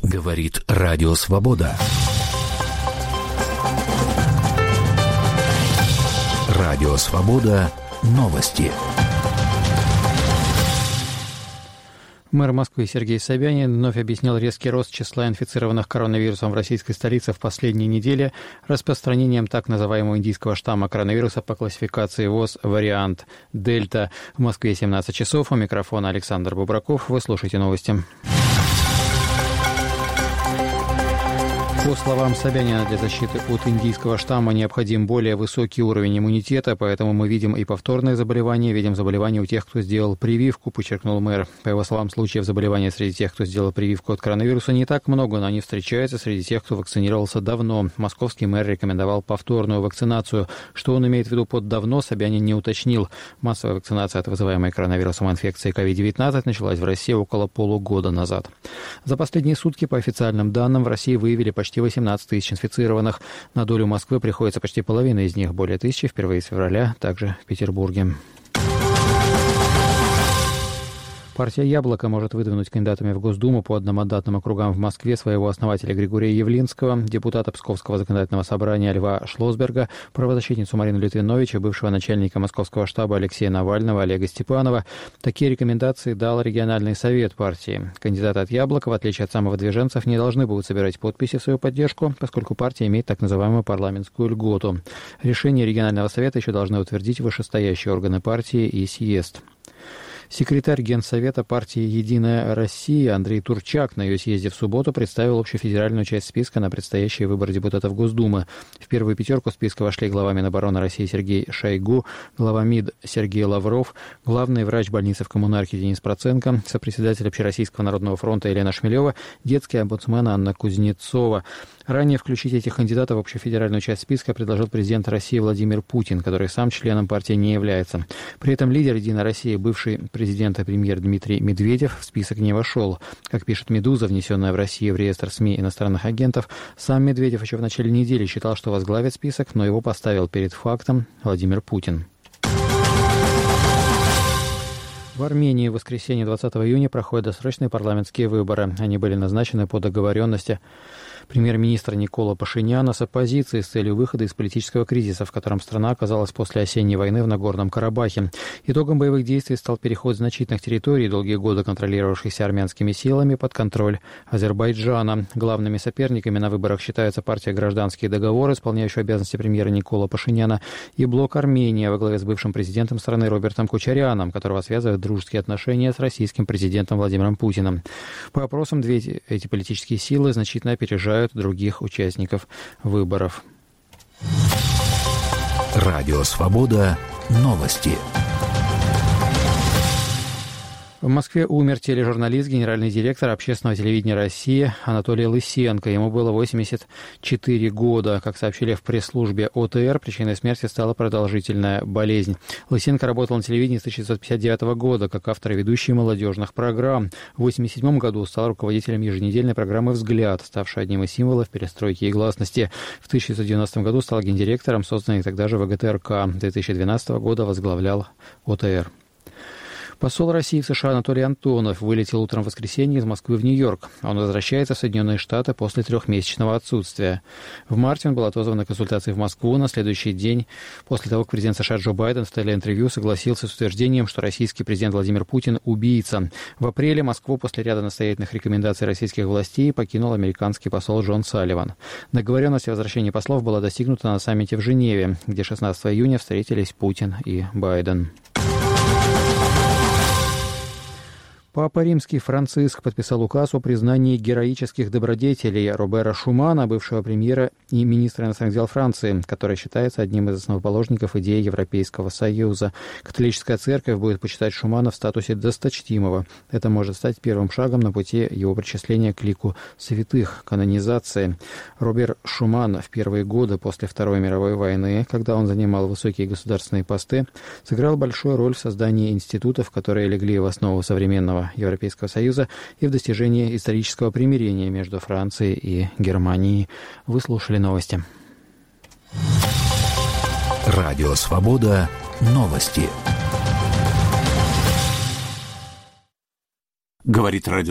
Говорит Радио Свобода. Радио Свобода. Новости. Мэр Москвы Сергей Собянин вновь объяснил резкий рост числа инфицированных коронавирусом в российской столице в последние недели распространением так называемого индийского штамма коронавируса по классификации ВОЗ вариант Дельта. В Москве 17 часов. У микрофона Александр Бубраков. Вы слушаете новости. По словам Собянина, для защиты от индийского штамма необходим более высокий уровень иммунитета, поэтому мы видим и повторные заболевания, видим заболевания у тех, кто сделал прививку, подчеркнул мэр. По его словам, случаев заболевания среди тех, кто сделал прививку от коронавируса, не так много, но они встречаются среди тех, кто вакцинировался давно. Московский мэр рекомендовал повторную вакцинацию. Что он имеет в виду под «давно», Собянин не уточнил. Массовая вакцинация от вызываемой коронавирусом инфекции COVID-19 началась в России около полугода назад. За последние сутки, по официальным данным, в России выявили почти 18 тысяч инфицированных. На долю Москвы приходится почти половина из них, более 1000 впервые с февраля, также в Петербурге. Партия «Яблоко» может выдвинуть кандидатами в Госдуму по одномандатным округам в Москве своего основателя Григория Явлинского, депутата Псковского законодательного собрания Льва Шлосберга, правозащитницу Марину Литвинович и бывшего начальника московского штаба Алексея Навального Олега Степанова. Такие рекомендации дал региональный совет партии. Кандидаты от «Яблока», в отличие от самовыдвиженцев, не должны будут собирать подписи в свою поддержку, поскольку партия имеет так называемую парламентскую льготу. Решение регионального совета еще должны утвердить вышестоящие органы партии и съезд. Секретарь Генсовета партии «Единая Россия» Андрей Турчак на ее съезде в субботу представил общефедеральную часть списка на предстоящие выборы депутатов Госдумы. В первую пятерку списка вошли глава Минобороны России Сергей Шойгу, глава МИД Сергей Лавров, главный врач больницы в Коммунарке Денис Проценко, сопредседатель Общероссийского народного фронта Елена Шмелева, детский омбудсмен Анна Кузнецова. Ранее включить этих кандидатов в общефедеральную часть списка предложил президент России Владимир Путин, который сам членом партии не является. При этом лидер «Единой России», бывший президент и премьер Дмитрий Медведев, в список не вошел. Как пишет «Медуза», внесенная в Россию в реестр СМИ иностранных агентов, сам Медведев еще в начале недели считал, что возглавит список, но его поставил перед фактом Владимир Путин. В Армении в воскресенье 20 июня проходят досрочные парламентские выборы. Они были назначены по договоренности премьер-министра Никола Пашиняна с оппозицией с целью выхода из политического кризиса, в котором страна оказалась после осенней войны в Нагорном Карабахе. Итогом боевых действий стал переход значительных территорий, долгие годы контролировавшихся армянскими силами, под контроль Азербайджана. Главными соперниками на выборах считаются партия «Гражданский договор», исполняющая обязанности премьера Никола Пашиняна, и блок «Армения» во главе с бывшим президентом страны Робертом Кочаряном, которого связывают дружеские отношения с российским президентом Владимиром Путиным. По опросам, эти политические силы значительно опережают других участников выборов. Радио Свобода. Новости. В Москве умер тележурналист, генеральный директор общественного телевидения России Анатолий Лысенко. Ему было 84 года. Как сообщили в пресс-службе ОТР, причиной смерти стала продолжительная болезнь. Лысенко работал на телевидении с 1959 года как автор и ведущий молодежных программ. В 1987 году стал руководителем еженедельной программы «Взгляд», ставшей одним из символов перестройки и гласности. В 1990 году стал гендиректором, созданной тогда же ВГТРК. 2012 года возглавлял ОТР. Посол России в США Анатолий Антонов вылетел утром в воскресенье из Москвы в Нью-Йорк. Он возвращается в Соединенные Штаты после 3-месячного отсутствия. В марте он был отозван на консультации в Москву. На следующий день, после того, как президент США Джо Байден в телеинтервью согласился с утверждением, что российский президент Владимир Путин – убийца. В апреле Москву после ряда настоятельных рекомендаций российских властей покинул американский посол Джон Салливан. Договоренность о возвращении послов была достигнута на саммите в Женеве, где 16 июня встретились Путин и Байден. Папа Римский Франциск подписал указ о признании героических добродетелей Робера Шумана, бывшего премьера и министра иностранных дел Франции, который считается одним из основоположников идеи Европейского Союза. Католическая церковь будет почитать Шумана в статусе досточтимого. Это может стать первым шагом на пути его причисления к лику святых, канонизации. Робер Шуман в первые годы после Второй мировой войны, когда он занимал высокие государственные посты, сыграл большую роль в создании институтов, которые легли в основу современного Европейского Союза и в достижении исторического примирения между Францией и Германией. Вы слушали новости. Радио Свобода. Новости. Говорит радио